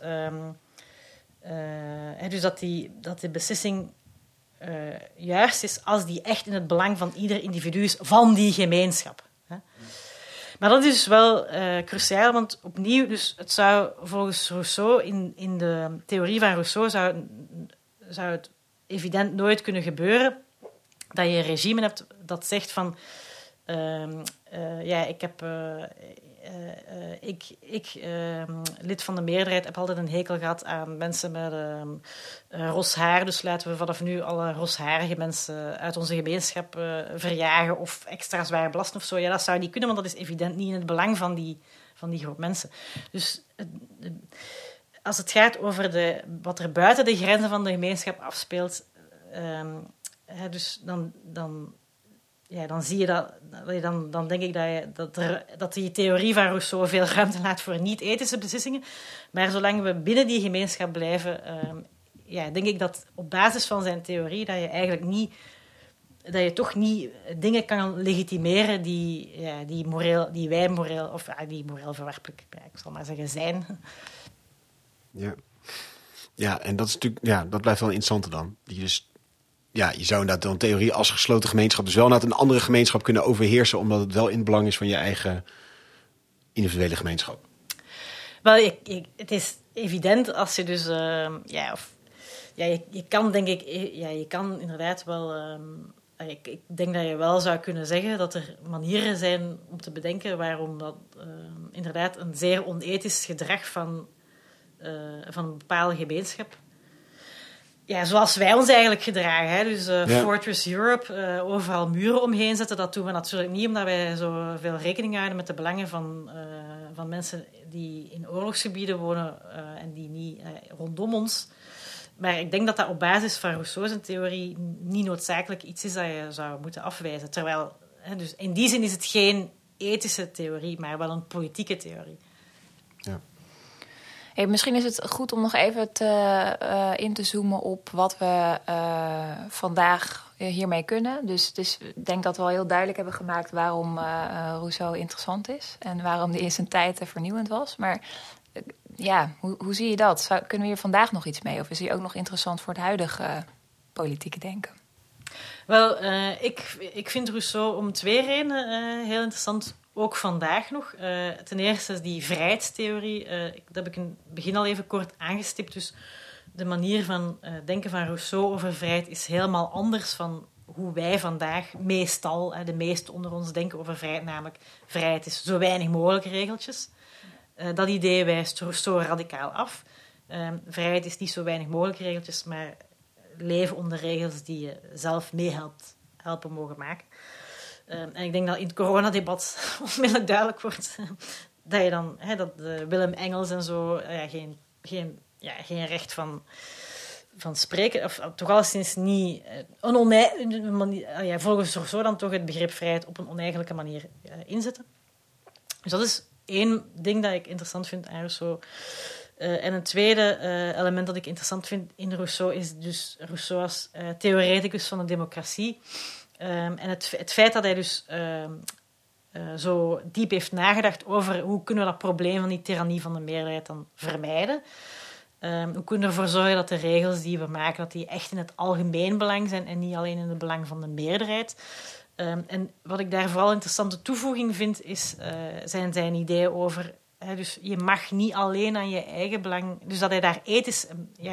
Dus dat de beslissing juist is als die echt in het belang van ieder individu is van die gemeenschap. Hè. Maar dat is wel cruciaal, want opnieuw, dus het zou volgens Rousseau, in de theorie van Rousseau, zou het evident nooit kunnen gebeuren dat je een regime hebt dat zegt van lid van de meerderheid, heb altijd een hekel gehad aan mensen met ros haar, dus laten we vanaf nu alle rosharige mensen uit onze gemeenschap verjagen of extra zwaar belasten of zo. Ja, dat zou niet kunnen, want dat is evident niet in het belang van die groep mensen. Dus als het gaat over wat er buiten de grenzen van de gemeenschap afspeelt, dus dan zie je dan denk ik dat die theorie van Rousseau veel ruimte laat voor niet-ethische beslissingen. Maar zolang we binnen die gemeenschap blijven, denk ik dat op basis van zijn theorie dat je eigenlijk niet, dat je toch niet dingen kan legitimeren die moreel verwerpelijk, ik zal maar zeggen, zijn. Ja, en dat is natuurlijk, dat blijft wel een interessante dan. Ja, je zou inderdaad dan theorie als gesloten gemeenschap dus wel naar een andere gemeenschap kunnen overheersen, omdat het wel in het belang is van je eigen individuele gemeenschap. Wel, het is evident als je dus, je kan denk ik, je kan inderdaad wel, ik denk dat je wel zou kunnen zeggen dat er manieren zijn om te bedenken waarom dat inderdaad een zeer onethisch gedrag van een bepaalde gemeenschap. Ja, zoals wij ons eigenlijk gedragen. Hè? Dus Fortress Europe, overal muren omheen zetten. Dat doen we natuurlijk niet omdat wij zoveel rekening houden met de belangen van mensen die in oorlogsgebieden wonen en die niet rondom ons. Maar ik denk dat dat op basis van Rousseau's theorie niet noodzakelijk iets is dat je zou moeten afwijzen. Terwijl, dus in die zin is het geen ethische theorie, maar wel een politieke theorie. Ja. Hey, misschien is het goed om nog even in te zoomen op wat we vandaag hiermee kunnen. Dus ik denk dat we al heel duidelijk hebben gemaakt waarom Rousseau interessant is. En waarom die in zijn tijd vernieuwend was. Maar hoe zie je dat? Kunnen we hier vandaag nog iets mee? Of is hij ook nog interessant voor het huidige politieke denken? Wel, ik vind Rousseau om 2 redenen heel interessant. Ook vandaag nog. Ten eerste is die vrijheidstheorie. Dat heb ik in het begin al even kort aangestipt. Dus de manier van denken van Rousseau over vrijheid is helemaal anders van hoe wij vandaag meestal, de meesten onder ons, denken over vrijheid. Namelijk, vrijheid is zo weinig mogelijk regeltjes. Dat idee wijst Rousseau radicaal af. Vrijheid is niet zo weinig mogelijk regeltjes, maar leven onder regels die je zelf helpen mogen maken. En ik denk dat in het coronadebat onmiddellijk duidelijk wordt dat je dan dat Willem Engels en zo geen recht van spreken, of toch alleszins niet volgens Rousseau dan toch het begrip vrijheid op een oneigenlijke manier inzetten. Dus dat is één ding dat ik interessant vind aan Rousseau. En een tweede element dat ik interessant vind in Rousseau is dus Rousseau als theoreticus van de democratie. En het feit dat hij dus zo diep heeft nagedacht over hoe kunnen we dat probleem van die tirannie van de meerderheid dan vermijden. Hoe kunnen we ervoor zorgen dat de regels die we maken, dat die echt in het algemeen belang zijn en niet alleen in het belang van de meerderheid. En wat ik daar vooral een interessante toevoeging vind, zijn zijn ideeën over... dus je mag niet alleen aan je eigen belang... Dus dat hij daar ethisch...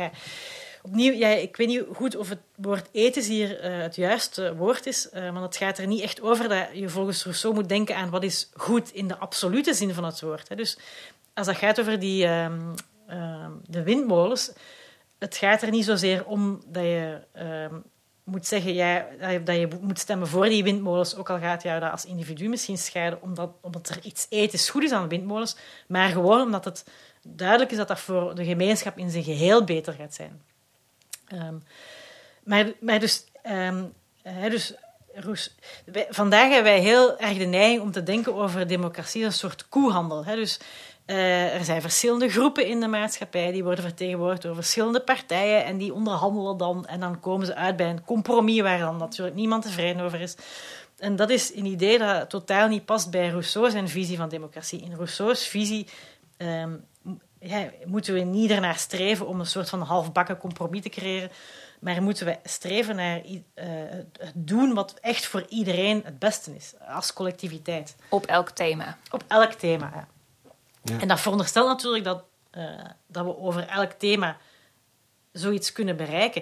ik weet niet goed of het woord ethisch hier het juiste woord is, maar het gaat er niet echt over dat je volgens Rousseau moet denken aan wat is goed in de absolute zin van het woord. Dus als dat gaat over de windmolens, het gaat er niet zozeer om dat je moet zeggen dat je moet stemmen voor die windmolens, ook al gaat jou dat als individu misschien scheiden, omdat er iets ethisch goed is aan windmolens, maar gewoon omdat het duidelijk is dat dat voor de gemeenschap in zijn geheel beter gaat zijn. Vandaag hebben wij heel erg de neiging om te denken over democratie als een soort koehandel. Er zijn verschillende groepen in de maatschappij, die worden vertegenwoordigd door verschillende partijen en die onderhandelen dan en dan komen ze uit bij een compromis waar dan natuurlijk niemand tevreden over is. En dat is een idee dat totaal niet past bij Rousseau zijn visie van democratie. In Rousseau's visie moeten we niet ernaar streven om een soort van halfbakken compromis te creëren, maar moeten we streven naar het doen wat echt voor iedereen het beste is, als collectiviteit. Op elk thema. Op elk thema, ja. Ja. En dat veronderstelt natuurlijk dat we over elk thema zoiets kunnen bereiken.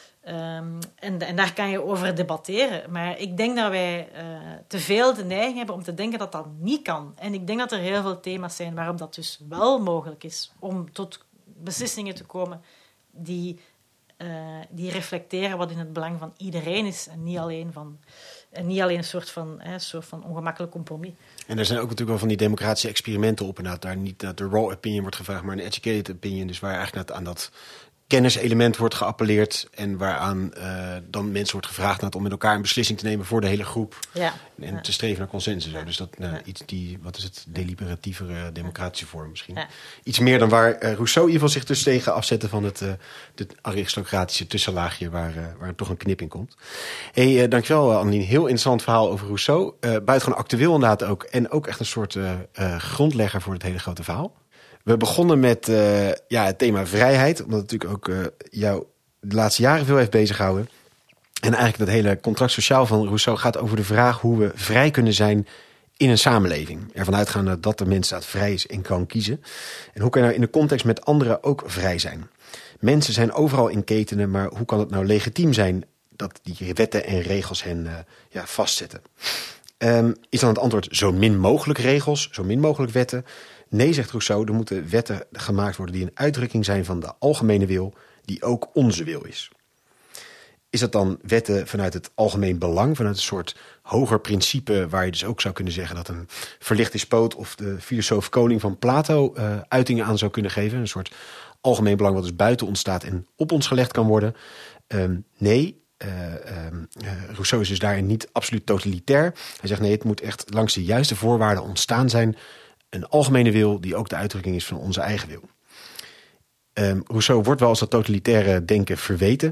En daar kan je over debatteren. Maar ik denk dat wij te veel de neiging hebben om te denken dat dat niet kan. En ik denk dat er heel veel thema's zijn waarop dat dus wel mogelijk is om tot beslissingen te komen die reflecteren wat in het belang van iedereen is en niet alleen een soort van ongemakkelijk compromis. En er zijn ook natuurlijk wel van die democratische experimenten op. En daar niet dat de raw opinion wordt gevraagd, maar een educated opinion. Dus waar eigenlijk aan dat kenniselement wordt geappelleerd. En waaraan dan mensen wordt gevraagd om met elkaar een beslissing te nemen voor de hele groep. Ja. En te streven naar consensus. Ja. Dus dat wat is het, deliberatievere democratische vorm misschien. Ja. Iets meer dan waar Rousseau in ieder geval zich dus tegen afzette van het aristocratische tussenlaagje waar toch een knip in komt. Hey, dankjewel Annelien. Heel interessant verhaal over Rousseau. Buitengewoon actueel inderdaad ook. En ook echt een soort grondlegger voor het hele grote verhaal. We begonnen met het thema vrijheid, omdat het natuurlijk ook jou de laatste jaren veel heeft bezighouden. En eigenlijk dat hele contract sociaal van Rousseau gaat over de vraag hoe we vrij kunnen zijn in een samenleving. Ervan uitgaande dat de mens vrij is en kan kiezen. En hoe kan je nou in de context met anderen ook vrij zijn? Mensen zijn overal in ketenen, maar hoe kan het nou legitiem zijn dat die wetten en regels hen vastzetten? Is dan het antwoord zo min mogelijk regels, zo min mogelijk wetten? Nee, zegt Rousseau, er moeten wetten gemaakt worden die een uitdrukking zijn van de algemene wil, die ook onze wil is. Is dat dan wetten vanuit het algemeen belang, vanuit een soort hoger principe, waar je dus ook zou kunnen zeggen dat een verlicht despoot of de filosoof koning van Plato uitingen aan zou kunnen geven? Een soort algemeen belang wat dus buiten ons staat en op ons gelegd kan worden? Nee. Rousseau is dus daarin niet absoluut totalitair. Hij zegt nee, het moet echt langs de juiste voorwaarden ontstaan zijn. Een algemene wil die ook de uitdrukking is van onze eigen wil. Rousseau wordt wel als dat totalitaire denken verweten.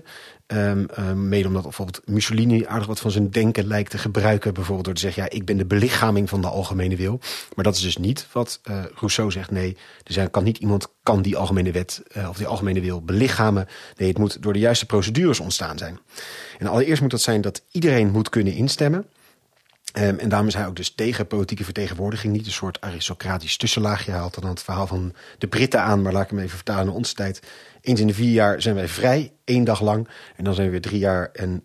Mede omdat bijvoorbeeld Mussolini aardig wat van zijn denken lijkt te gebruiken. Bijvoorbeeld door te zeggen, ik ben de belichaming van de algemene wil. Maar dat is dus niet wat Rousseau zegt. Nee, iemand kan die algemene wet of die algemene wil belichamen. Nee, het moet door de juiste procedures ontstaan zijn. En allereerst moet dat zijn dat iedereen moet kunnen instemmen. En daarom is hij ook dus tegen politieke vertegenwoordiging. Niet een soort aristocratisch tussenlaagje. Hij haalt dan het verhaal van de Britten aan. Maar laat ik hem even vertalen naar onze tijd. Eens in de 4 jaar zijn wij vrij, 1 dag lang. En dan zijn we weer 3 jaar en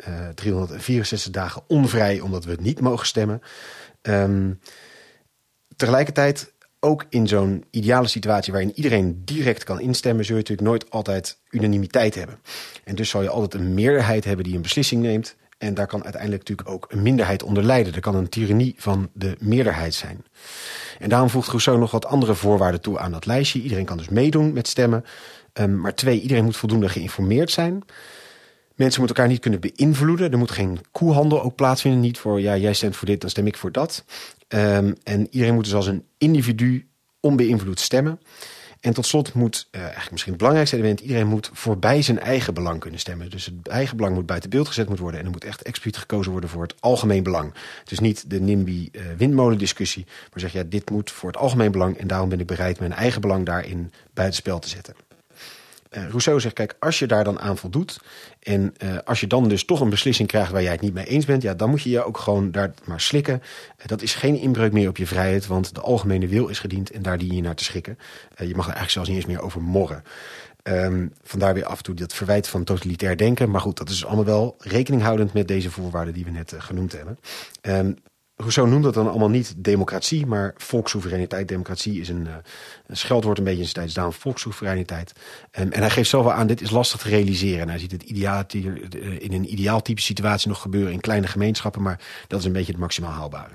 364 dagen onvrij. Omdat we niet mogen stemmen. Tegelijkertijd, ook in zo'n ideale situatie waarin iedereen direct kan instemmen, zul je natuurlijk nooit altijd unanimiteit hebben. En dus zal je altijd een meerderheid hebben die een beslissing neemt. En daar kan uiteindelijk natuurlijk ook een minderheid onder lijden. Er kan een tirannie van de meerderheid zijn. En daarom voegt Rousseau nog wat andere voorwaarden toe aan dat lijstje. Iedereen kan dus meedoen met stemmen. Maar 2, iedereen moet voldoende geïnformeerd zijn. Mensen moeten elkaar niet kunnen beïnvloeden. Er moet geen koehandel ook plaatsvinden. Niet voor, ja, jij stemt voor dit, dan stem ik voor dat. En iedereen moet dus als een individu onbeïnvloed stemmen. En tot slot moet, eigenlijk misschien het belangrijkste element, iedereen moet voorbij zijn eigen belang kunnen stemmen. Dus het eigen belang moet buiten beeld gezet moeten worden. En er moet echt expliciet gekozen worden voor het algemeen belang. Dus niet de NIMBY-windmolen discussie, maar zeg, ja, dit moet voor het algemeen belang. En daarom ben ik bereid mijn eigen belang daarin buitenspel te zetten. Rousseau zegt, kijk, als je daar dan aan voldoet en als je dan dus toch een beslissing krijgt waar jij het niet mee eens bent, ja, dan moet je je ook gewoon daar maar slikken. Dat is geen inbreuk meer op je vrijheid, want de algemene wil is gediend en daar dien je naar te schikken. Je mag er eigenlijk zelfs niet eens meer over morren. Vandaar weer af en toe dat verwijt van totalitair denken. Maar goed, dat is allemaal wel rekening houdend met deze voorwaarden die we net genoemd hebben. Rousseau noemt dat dan allemaal niet democratie, maar volkssoevereiniteit. Democratie is een scheldwoord een beetje in zijn tijd, daarom volkssoevereiniteit. En hij geeft zelf wel aan, dit is lastig te realiseren. En hij ziet het in een ideaaltype situatie nog gebeuren in kleine gemeenschappen, maar dat is een beetje het maximaal haalbare.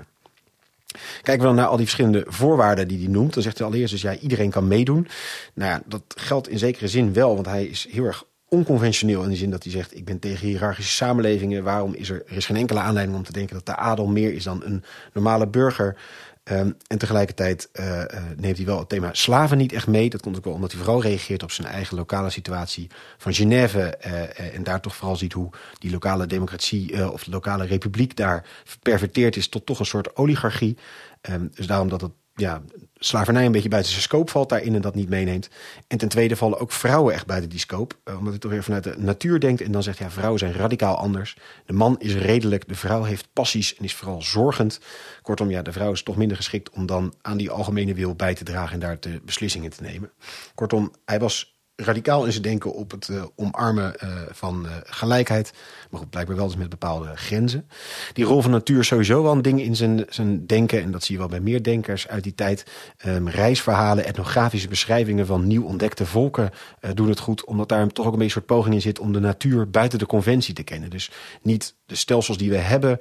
Kijken we dan naar al die verschillende voorwaarden die hij noemt, dan zegt hij allereerst dus, ja, iedereen kan meedoen. Nou ja, dat geldt in zekere zin wel, want hij is heel erg onconventioneel in de zin dat hij zegt, ik ben tegen hiërarchische samenlevingen. Waarom is er is geen enkele aanleiding om te denken dat de adel meer is dan een normale burger. En tegelijkertijd neemt hij wel het thema slaven niet echt mee. Dat komt ook wel omdat hij vooral reageert op zijn eigen lokale situatie van Genève. En daar toch vooral ziet hoe die lokale democratie of de lokale republiek daar perverteerd is tot toch een soort oligarchie. Dus daarom dat het, ja, slavernij een beetje buiten zijn scope valt daarin en dat niet meeneemt. En ten tweede vallen ook vrouwen echt buiten die scope. Omdat hij toch weer vanuit de natuur denkt en dan zegt, ja, vrouwen zijn radicaal anders. De man is redelijk, de vrouw heeft passies en is vooral zorgend. Kortom, ja, de vrouw is toch minder geschikt om dan aan die algemene wil bij te dragen en daar de beslissingen te nemen. Kortom, hij was radicaal in zijn denken op het omarmen van gelijkheid. Maar goed, blijkbaar wel dus met bepaalde grenzen. Die rol van natuur is sowieso wel een ding in zijn denken. En dat zie je wel bij meer denkers uit die tijd. Reisverhalen, etnografische beschrijvingen van nieuw ontdekte volken doen het goed. Omdat daar toch ook een beetje een soort poging in zit om de natuur buiten de conventie te kennen. Dus niet de stelsels die we hebben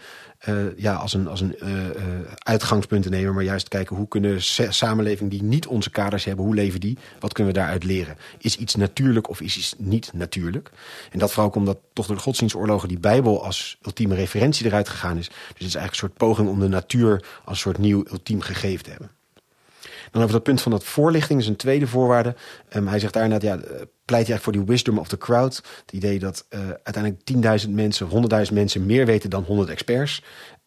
als een uitgangspunt te nemen. Maar juist kijken hoe kunnen samenlevingen die niet onze kaders hebben, hoe leven die? Wat kunnen we daaruit leren? Is iets natuurlijk of is iets niet natuurlijk? En dat vooral ook omdat toch door de godsdienstoorlogen die Bijbel als ultieme referentie eruit gegaan is. Dus het is eigenlijk een soort poging om de natuur als een soort nieuw ultiem gegeven te hebben. Dan over dat punt van dat voorlichting is een tweede voorwaarde. Hij zegt daar inderdaad, pleit je eigenlijk voor die wisdom of the crowd. Het idee dat uiteindelijk 10.000 mensen, 100.000 mensen meer weten dan 100 experts.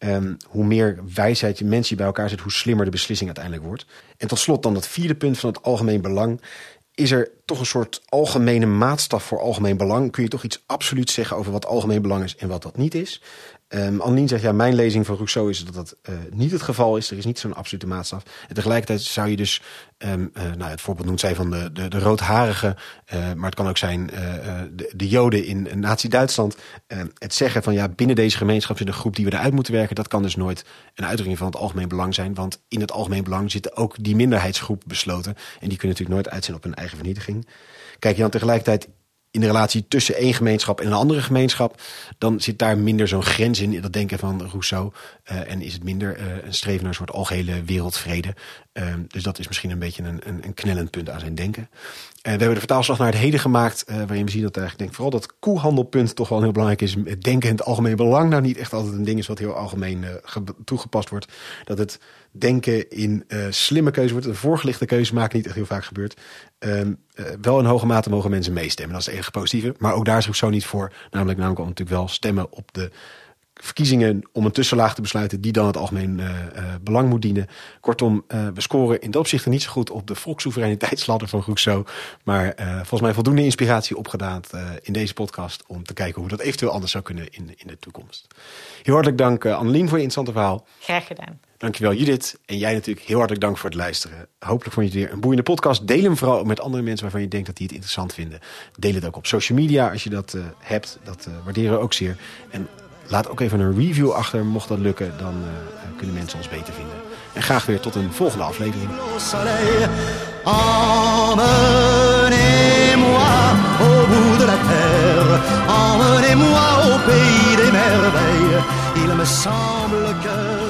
Hoe meer wijsheid je mensen bij elkaar zet, hoe slimmer de beslissing uiteindelijk wordt. En tot slot dan dat vierde punt van het algemeen belang. Is er toch een soort algemene maatstaf voor algemeen belang? Kun je toch iets absoluuts zeggen over wat algemeen belang is en wat dat niet is? Annelien zegt, ja, mijn lezing van Rousseau is dat dat niet het geval is. Er is niet zo'n absolute maatstaf. En tegelijkertijd zou je dus, het voorbeeld noemt zij van de roodharige, maar het kan ook zijn de Joden in Nazi-Duitsland. Het zeggen van, ja, binnen deze gemeenschap zit een groep die we eruit moeten werken. Dat kan dus nooit een uitdrukking van het algemeen belang zijn. Want in het algemeen belang zitten ook die minderheidsgroep besloten. En die kunnen natuurlijk nooit uit zijn op hun eigen vernietiging. Kijk je dan tegelijkertijd in de relatie tussen één gemeenschap en een andere gemeenschap, dan zit daar minder zo'n grens in dat denken van Rousseau. En is het minder een streven naar een soort algehele wereldvrede. Dus dat is misschien een beetje een knellend punt aan zijn denken. We hebben de vertaalslag naar het heden gemaakt, waarin we zien dat eigenlijk vooral dat koehandelpunt toch wel heel belangrijk is. Het denken in het algemeen belang nou niet echt altijd een ding is wat heel algemeen toegepast wordt. Dat het denken in slimme keuze wordt, een voorgelichte keuze maken niet echt heel vaak gebeurt. Wel in hoge mate mogen mensen meestemmen. Dat is het enige positieve. Maar ook daar is Rousseau niet voor. Namelijk al natuurlijk wel stemmen op de verkiezingen om een tussenlaag te besluiten die dan het algemeen belang moet dienen. Kortom, we scoren in dat opzicht niet zo goed op de volkssoevereiniteitsladder van Rousseau. Maar volgens mij voldoende inspiratie opgedaan in deze podcast om te kijken hoe dat eventueel anders zou kunnen in de toekomst. Heel hartelijk dank Annelien voor je interessante verhaal. Graag gedaan. Dankjewel Judith. En jij natuurlijk heel hartelijk dank voor het luisteren. Hopelijk vond je het weer een boeiende podcast. Deel hem vooral ook met andere mensen waarvan je denkt dat die het interessant vinden. Deel het ook op social media als je dat hebt. Dat waarderen we ook zeer. En Laat ook even een review achter, mocht dat lukken. Dan kunnen mensen ons beter vinden. En graag weer tot een volgende aflevering. Emmenez-moi au bout de la terre, emmenez-moi au pays des merveilles. Il me semble que